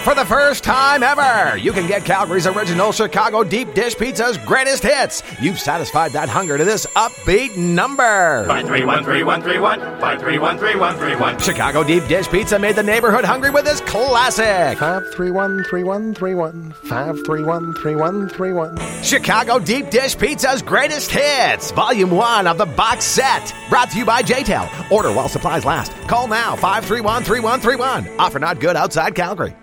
For the first time ever, you can get Calgary's original Chicago Deep Dish Pizza's greatest hits. You've satisfied that hunger to this upbeat number. 5313131, 5313131. Chicago Deep Dish Pizza made the neighborhood hungry with this classic. 5313131, 5313131. Chicago Deep Dish Pizza's greatest hits, Volume 1 of the box set. Brought to you by JTEL. Order while supplies last. Call now, 5313131. Offer not good outside Calgary.